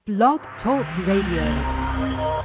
Blog Talk Radio.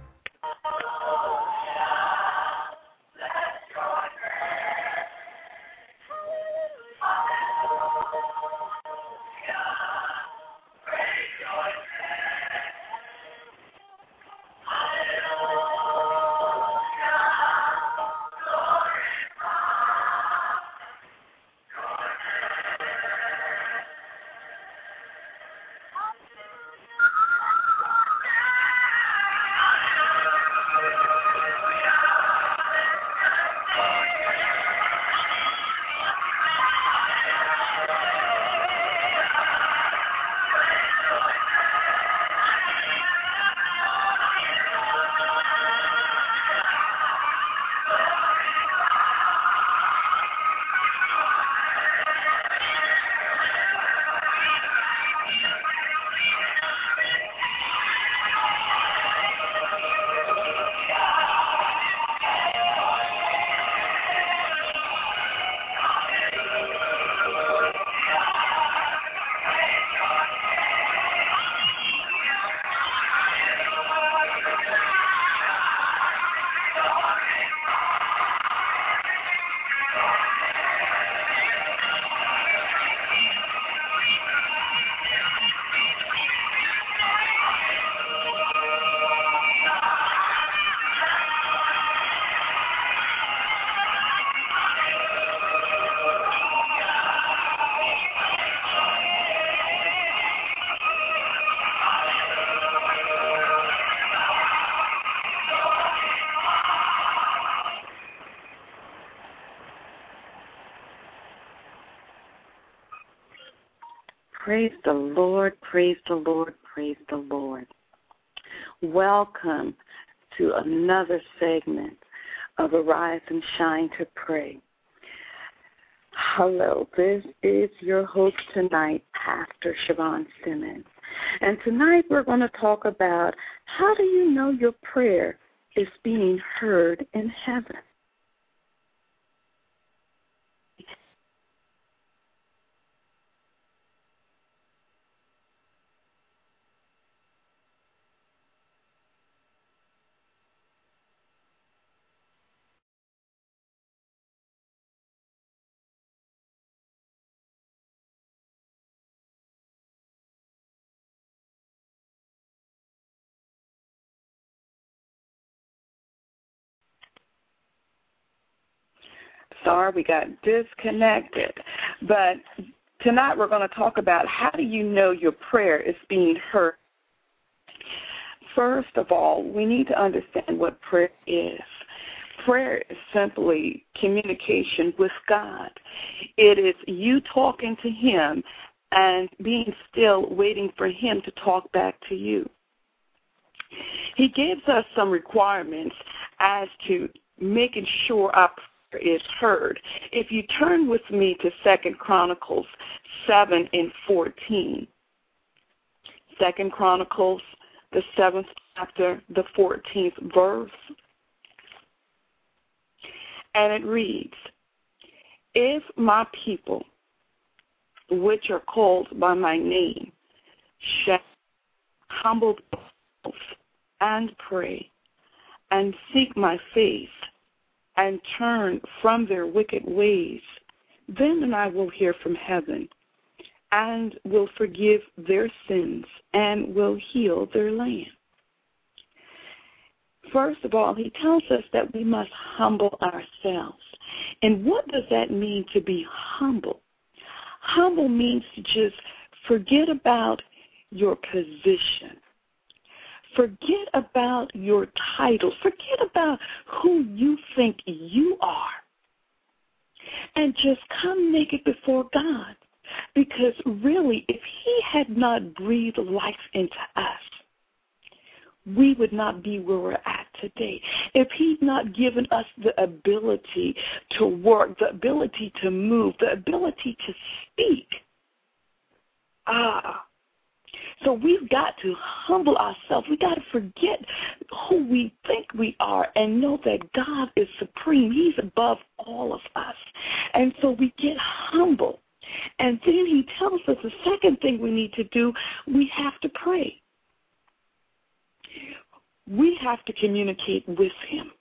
Praise the Lord, praise the Lord, praise the Lord. Welcome to another segment of Arise and Shine to Pray. Hello, this is your host tonight, Pastor Siobhan Simmons. And tonight we're going to talk about how do you know your prayer is being heard in heaven? Sorry, we got disconnected. But tonight we're going to talk about how do you know your prayer is being heard. First of all, we need to understand what prayer is. Prayer is simply communication with God. It is you talking to Him and being still waiting for Him to talk back to you. He gives us some requirements as to making sure our prayer is heard. If you turn with me to 2 Chronicles 7 and 14. 2 Chronicles, the 7th chapter, the 14th verse. And it reads, if my people, which are called by my name, shall humble themselves and pray and seek my face and turn from their wicked ways, then I will hear from heaven and will forgive their sins and will heal their land. First of all, he tells us that we must humble ourselves. And what does that mean to be humble? Humble means to just forget about your position. Forget about your title. Forget about who you think you are. And just come naked before God. Because really, if He had not breathed life into us, we would not be where we're at today. If He's not given us the ability to work, the ability to move, the ability to speak, so we've got to humble ourselves. We've got to forget who we think we are and know that God is supreme. He's above all of us. And so we get humble. And then he tells us the second thing we need to do, we have to pray. we have to communicate with him.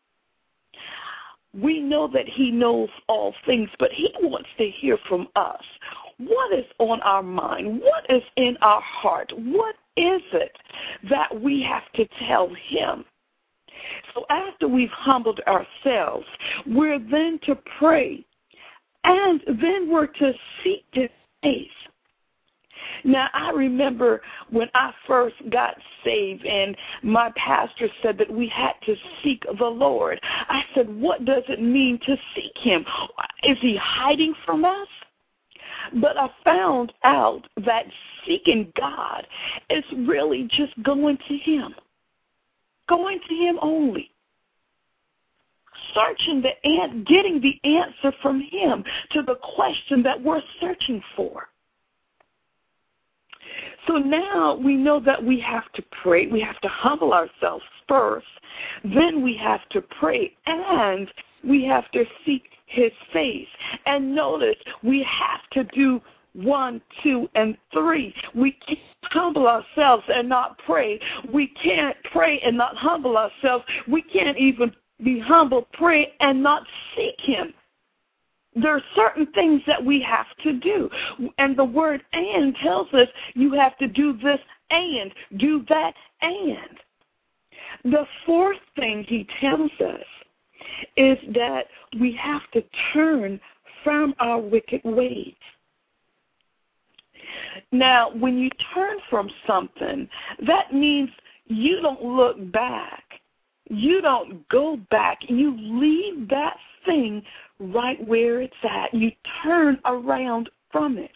We know that he knows all things, but he wants to hear from us. What is on our mind? What is in our heart? What is it that we have to tell him? So after we've humbled ourselves, we're then to pray, and then we're to seek his face. Now, I remember when I first got saved and my pastor said that we had to seek the Lord. I said, what does it mean to seek him? Is he hiding from us? But I found out that seeking God is really just going to him. Going to him only. Searching getting the answer from him to the question that we're searching for. So now we know that we have to pray. We have to humble ourselves first. Then we have to pray, and we have to seek his face. And notice, we have to do 1, 2, and 3. We can't humble ourselves and not pray. We can't pray and not humble ourselves. We can't even be humble, pray, and not seek him. There are certain things that we have to do. And the word "and" tells us you have to do this and do that and. The fourth thing he tells us is that we have to turn from our wicked ways. Now, when you turn from something, that means you don't look back. You don't go back. You leave that thing right where it's at. You turn around from it.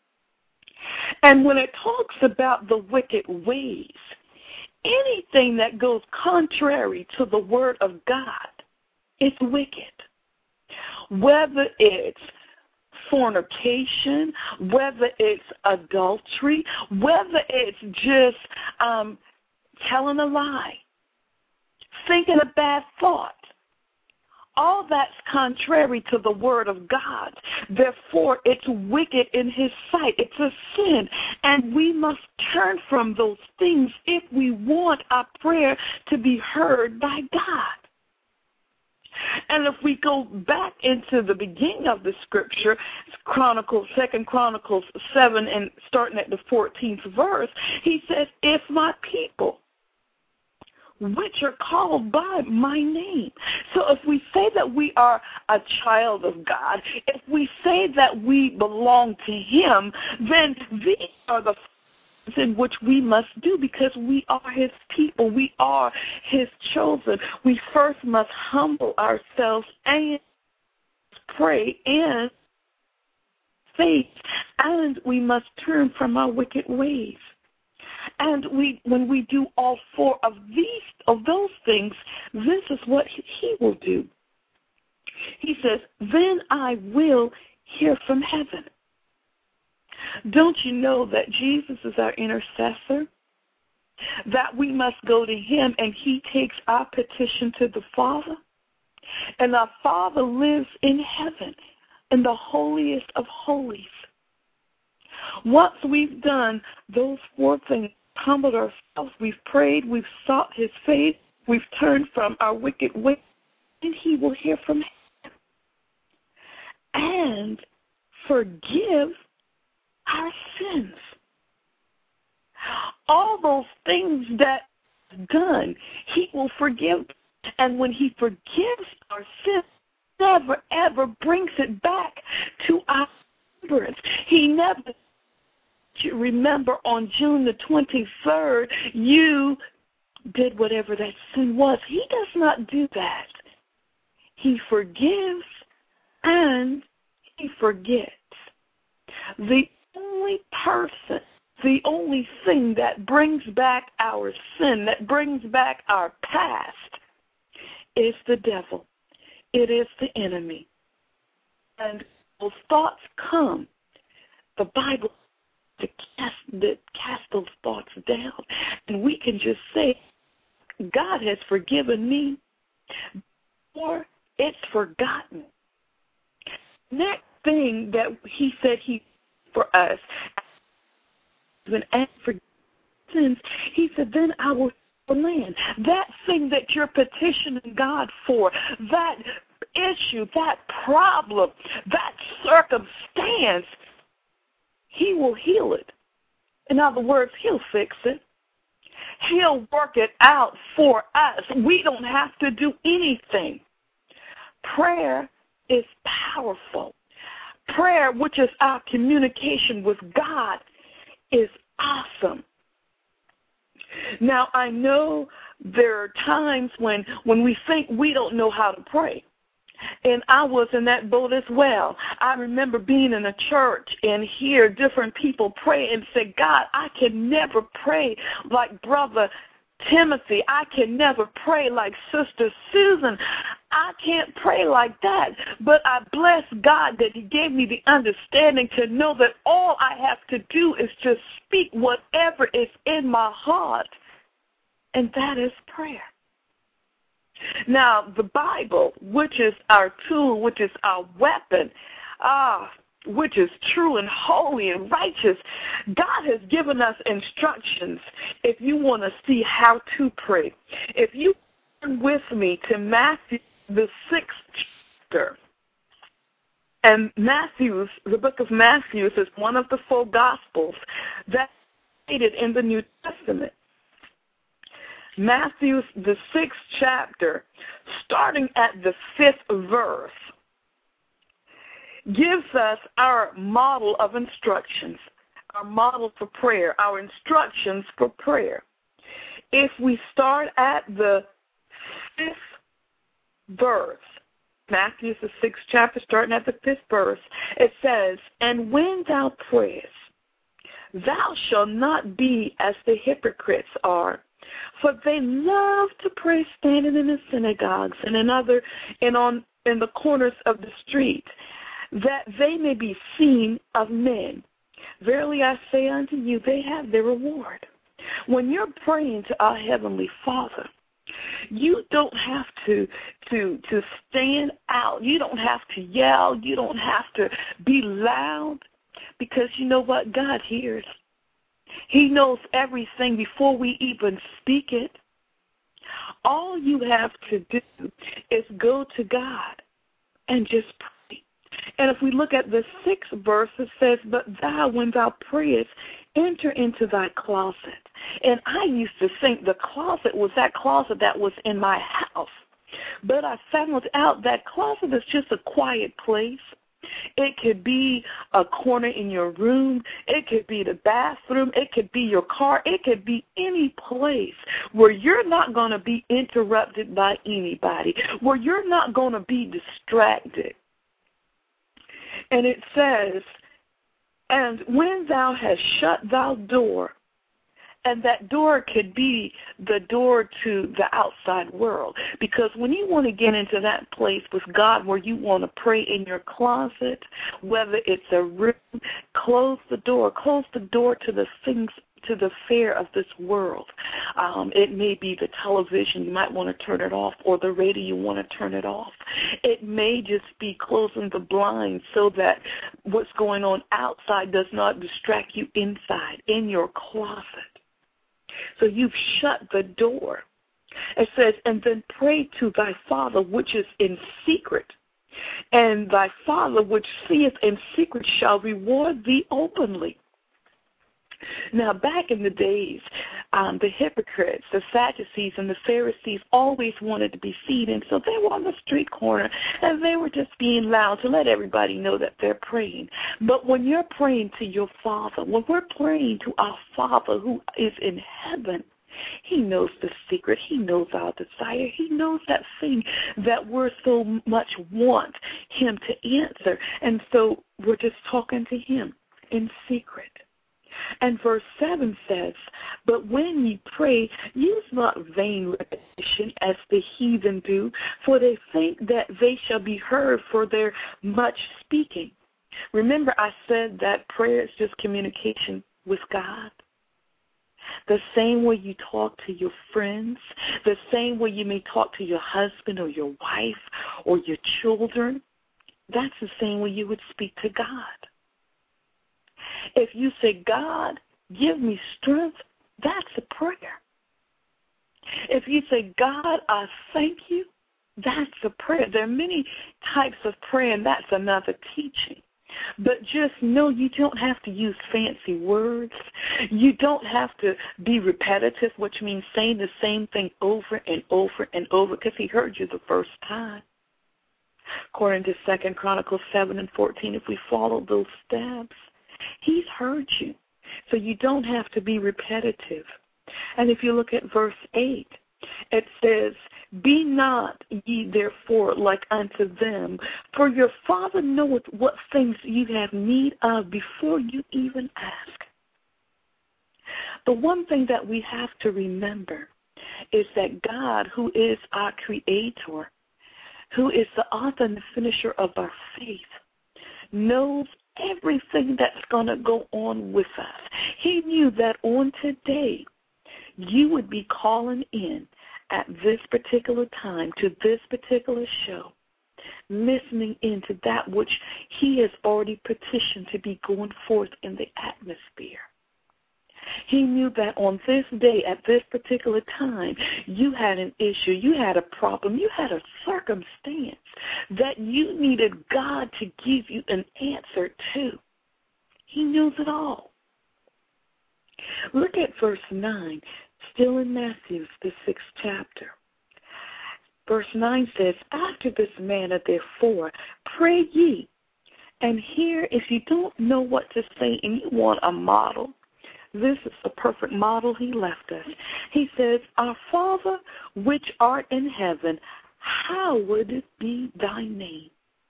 And when it talks about the wicked ways, anything that goes contrary to the word of God is wicked. Whether it's fornication, whether it's adultery, whether it's just telling a lie, thinking a bad thought. All that's contrary to the word of God. Therefore, it's wicked in his sight. It's a sin. And we must turn from those things if we want our prayer to be heard by God. And if we go back into the beginning of the scripture, 2 Chronicles 7, and starting at the 14th verse, he says, if my people, which are called by my name. So if we say that we are a child of God, if we say that we belong to him, then these are the things in which we must do, because we are his people. We are his children. We first must humble ourselves and pray and faith, and we must turn from our wicked ways. And when we do all four of those things, this is what he will do. He says, then I will hear from heaven. Don't you know that Jesus is our intercessor? That we must go to him and he takes our petition to the Father? And our Father lives in heaven, in the holiest of holies. Once we've done those four things, humbled ourselves, we've prayed, we've sought his face, we've turned from our wicked ways, and he will hear from him and forgive our sins. All those things that he's done, he will forgive. And when he forgives our sins, never ever brings it back to our remembrance. He never, you remember, on June the 23rd, you did whatever that sin was. He does not do that. He forgives and he forgets. The only person, the only thing that brings back our sin, that brings back our past, is the devil. It is the enemy. And those thoughts come. The Bible to cast those thoughts down. And we can just say, God has forgiven me, or it's forgotten. Next thing that he said he for us, and for sins, he said, then I will land. That thing that you're petitioning God for, that issue, that problem, that circumstance, He will heal it. In other words, He'll fix it. He'll work it out for us. We don't have to do anything. Prayer is powerful. Prayer, which is our communication with God, is awesome. Now, I know there are times when we think we don't know how to pray. And I was in that boat as well. I remember being in a church and hear different people pray and say, God, I can never pray like Brother Timothy. I can never pray like Sister Susan. I can't pray like that. But I bless God that He gave me the understanding to know that all I have to do is just speak whatever is in my heart. And that is prayer. Now, the Bible, which is our tool, which is our weapon, which is true and holy and righteous, God has given us instructions if you want to see how to pray. If you turn with me to Matthew, the 6th chapter, and the book of Matthew is one of the 4 Gospels that's stated in the New Testament. Matthew, the 6th chapter, starting at the 5th verse, gives us our model of instructions, our model for prayer, our instructions for prayer. If we start at the 5th verse, Matthew, the 6th chapter, starting at the 5th verse, it says, "And when thou prayest, thou shalt not be as the hypocrites are, for they love to pray standing in the synagogues and in the corners of the street, that they may be seen of men. Verily I say unto you, they have their reward." When you're praying to our Heavenly Father, you don't have to stand out. You don't have to yell. You don't have to be loud, because you know what? God hears. He knows everything before we even speak it. All you have to do is go to God and just pray. And if we look at the 6th verse, it says, "But thou, when thou prayest, enter into thy closet." And I used to think the closet was that closet that was in my house. But I found out that closet is just a quiet place. It could be a corner in your room. It could be the bathroom. It could be your car. It could be any place where you're not going to be interrupted by anybody, where you're not going to be distracted. And it says, "And when thou hast shut thy door," and that door could be the door to the outside world. Because when you want to get into that place with God where you want to pray in your closet, whether it's a room, close the door to the things, to the fare of this world. It may be the television, you might want to turn it off, or the radio, you want to turn it off. It may just be closing the blinds so that what's going on outside does not distract you inside, in your closet. So you've shut the door. It says, "And then pray to thy Father which is in secret, and thy Father which seeth in secret shall reward thee openly." Now, back in the days, the hypocrites, the Sadducees, and the Pharisees always wanted to be seen, and so they were on the street corner, and they were just being loud to let everybody know that they're praying. But when you're praying to your Father, when we're praying to our Father who is in heaven, He knows the secret. He knows our desire. He knows that thing that we're so much want Him to answer, and so we're just talking to Him in secret. And verse 7 says, "But when ye pray, use not vain repetition as the heathen do, for they think that they shall be heard for their much speaking." Remember, I said that prayer is just communication with God. The same way you talk to your friends, the same way you may talk to your husband or your wife or your children, that's the same way you would speak to God. If you say, "God, give me strength," that's a prayer. If you say, God, I thank you, that's a prayer. There are many types of prayer, and that's another teaching. But just know you don't have to use fancy words. You don't have to be repetitive, which means saying the same thing over and over and over, because he heard you the first time. According to 2 Chronicles 7:14, if we follow those steps, he's heard you. So you don't have to be repetitive. And if you look at verse 8, it says, be not ye therefore like unto them, for your Father knoweth what things you have need of before you even ask. The one thing that we have to remember is that God, who is our Creator, who is the author and the finisher of our faith, knows everything that's going to go on with us. He knew that on today you would be calling in at this particular time to this particular show, listening into that which he has already petitioned to be going forth in the atmosphere. He knew that on this day, at this particular time, you had an issue, you had a problem, you had a circumstance that you needed God to give you an answer to. He knows it all. Look at verse 9, still in Matthew, the 6th chapter. Verse 9 says, after this manner, therefore, pray ye. And here, if you don't know what to say and you want a model, this is the perfect model he left us. He says, our Father which art in heaven, hallowed be thy name.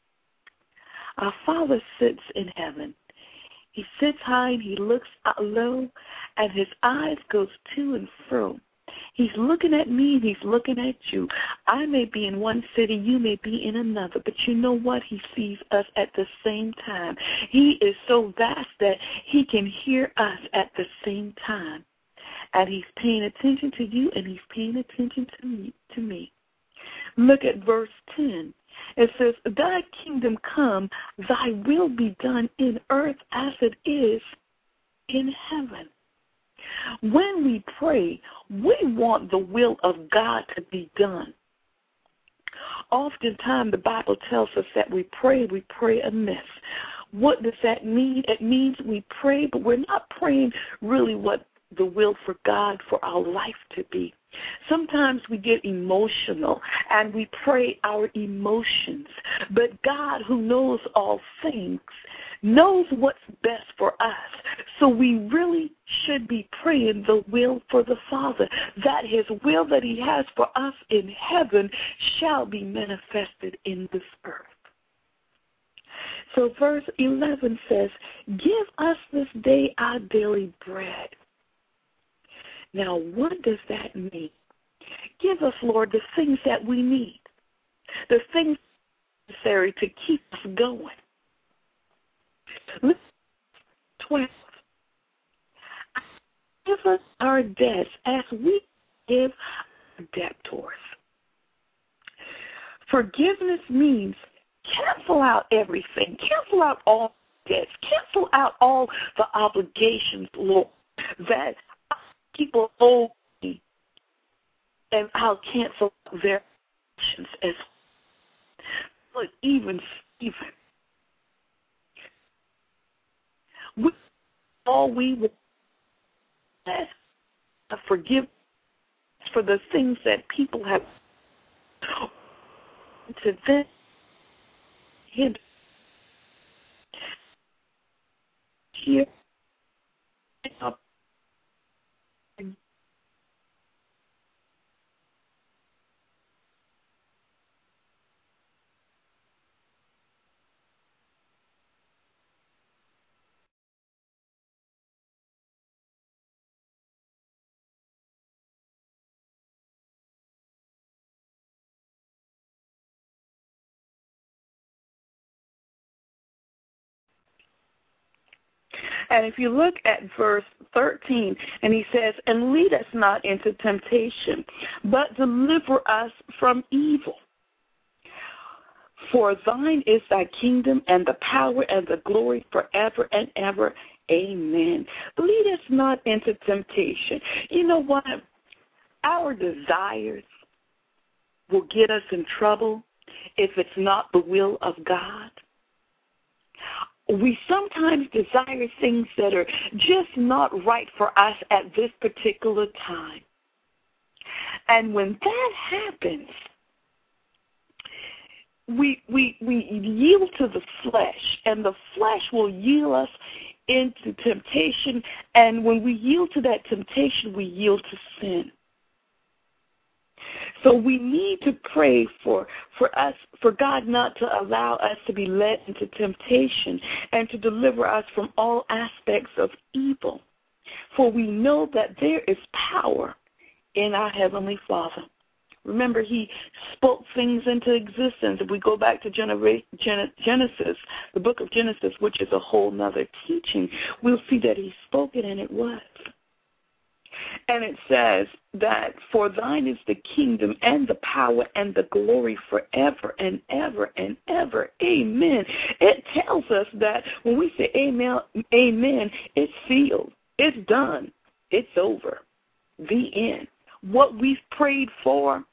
Our Father sits in heaven. He sits high and he looks low, and his eyes goes to and fro. He's looking at me and he's looking at you. I may be in one city, you may be in another, but you know what? He sees us at the same time. He is so vast that he can hear us at the same time. And he's paying attention to you and he's paying attention to me. Look at verse 10. It says, thy kingdom come, thy will be done in earth as it is in heaven. When we pray, we want the will of God to be done. Oftentimes, the Bible tells us that we pray amiss. What does that mean? It means we pray, but we're not praying really what the will for God for our life to be. Sometimes we get emotional and we pray our emotions, but God, who knows all things, knows what's best for us. So we really should be praying the will for the Father, that his will that he has for us in heaven shall be manifested in this earth. So verse 11 says, give us this day our daily bread. Now, what does that mean? Give us, Lord, the things that we need, the things necessary to keep us going. Listen, 12. Give us our debts as we give our debtors. Forgiveness means cancel out everything. Cancel out all debts. Cancel out all the obligations, Lord, that people owe me, and I'll cancel their actions as well. But even all we will forgive for the things that people have to them. Here, and if you look at verse 13, and he says, and lead us not into temptation, but deliver us from evil. For thine is thy kingdom and the power and the glory forever and ever. Amen. Lead us not into temptation. You know what? our desires will get us in trouble if it's not the will of God. We sometimes desire things that are just not right for us at this particular time. And when that happens, we yield to the flesh, and the flesh will yield us into temptation, and when we yield to that temptation, we yield to sin. So we need to pray for God not to allow us to be led into temptation and to deliver us from all aspects of evil. For we know that there is power in our Heavenly Father. Remember, He spoke things into existence. If we go back to Genesis, the book of Genesis, which is a whole nother teaching, we'll see that He spoke it and it was. And it says that for thine is the kingdom and the power and the glory forever and ever and ever. Amen. It tells us that when we say amen, it's sealed. It's done. It's over. The end. What we've prayed for,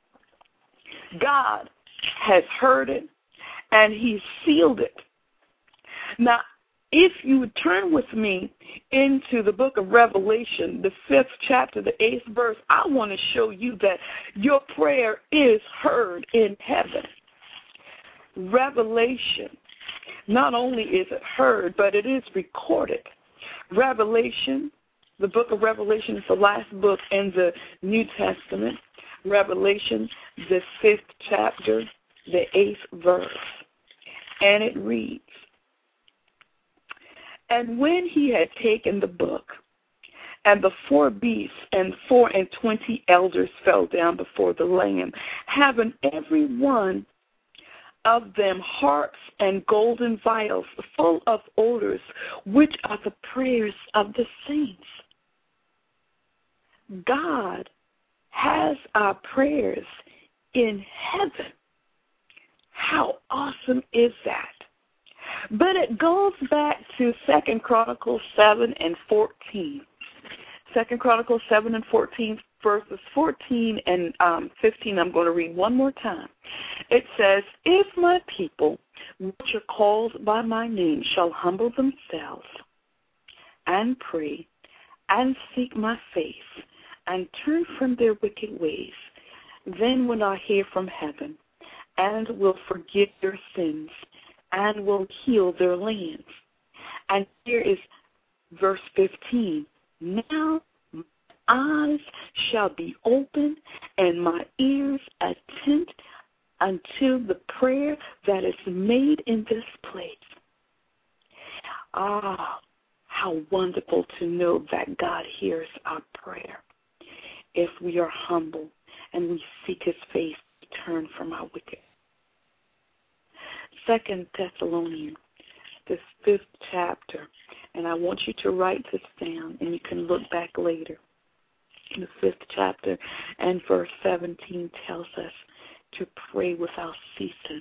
God has heard it and He sealed it. Now, if you would turn with me into the book of Revelation, the 5th chapter, the 8th verse, I want to show you that your prayer is heard in heaven. Revelation, not only is it heard, but it is recorded. Revelation, the book of Revelation is the last book in the New Testament. Revelation, the 5th chapter, the 8th verse. And it reads, and when he had taken the book, and the 4 beasts and 24 elders fell down before the Lamb, having every one of them harps and golden vials full of odors, which are the prayers of the saints. God has our prayers in heaven. How awesome is that? But it goes back to 2 Chronicles 7 and 14. 2 Chronicles 7 and 14, verses 14 and 15, I'm going to read one more time. It says, if my people, which are called by my name, shall humble themselves and pray and seek my face and turn from their wicked ways, then will I hear from heaven and will forgive their sins and will heal their lands. And here is verse 15. Now my eyes shall be open and my ears attent unto the prayer that is made in this place. Ah, how wonderful to know that God hears our prayer if we are humble and we seek His face to turn from our wicked. 2 Thessalonians, this 5th chapter, and I want you to write this down, and you can look back later. The 5th chapter and verse 17 tells us to pray without ceasing.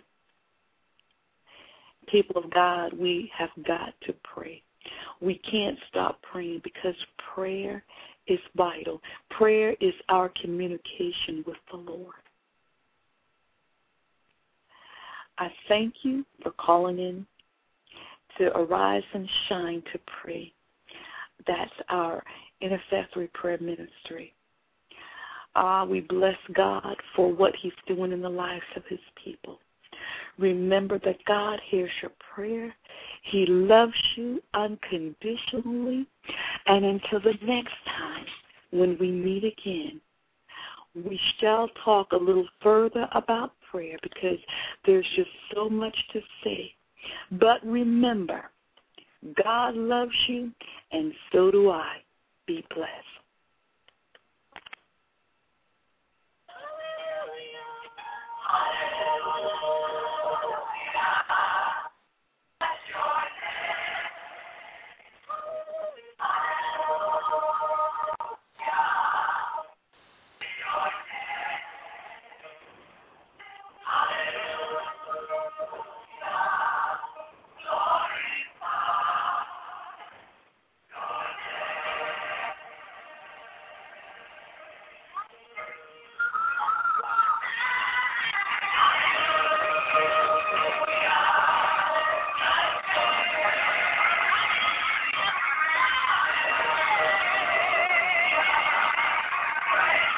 People of God, we have got to pray. We can't stop praying because prayer is vital. Prayer is our communication with the Lord. I thank you for calling in to Arise and Shine to pray. That's our intercessory prayer ministry. We bless God for what He's doing in the lives of His people. Remember that God hears your prayer. He loves you unconditionally. And until the next time when we meet again, we shall talk a little further about prayer because there's just so much to say. But remember, God loves you, and so do I. Be blessed.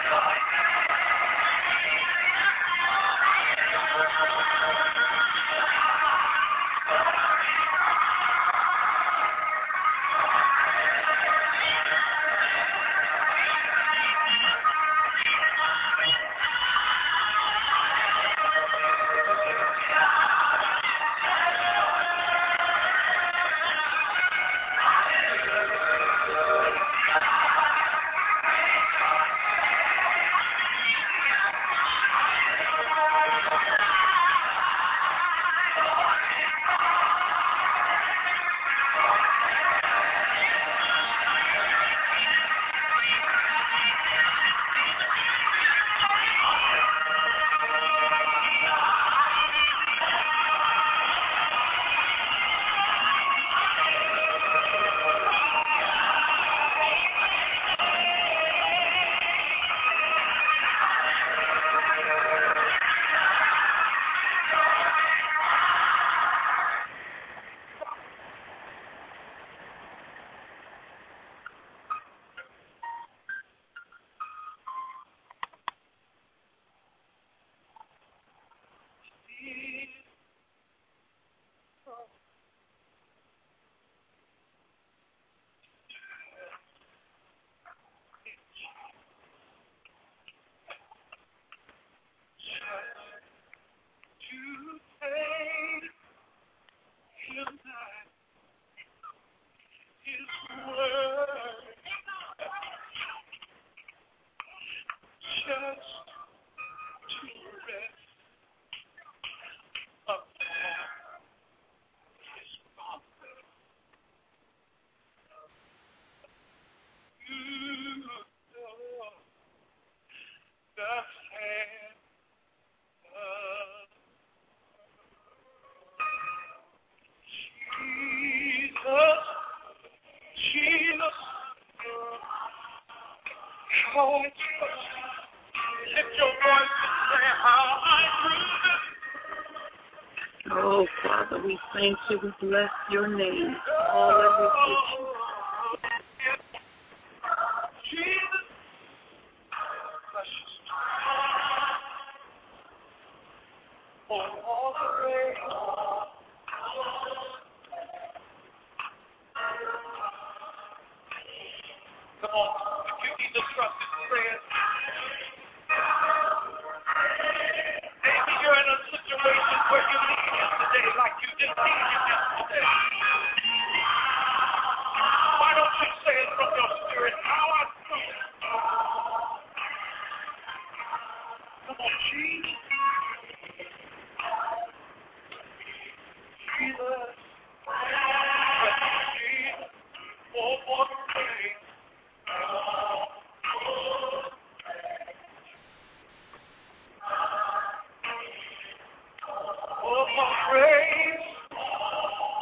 Oh, Father, we thank you. We bless your name. Hallelujah.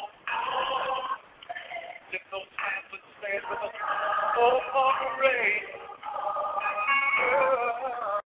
Oh, for grace.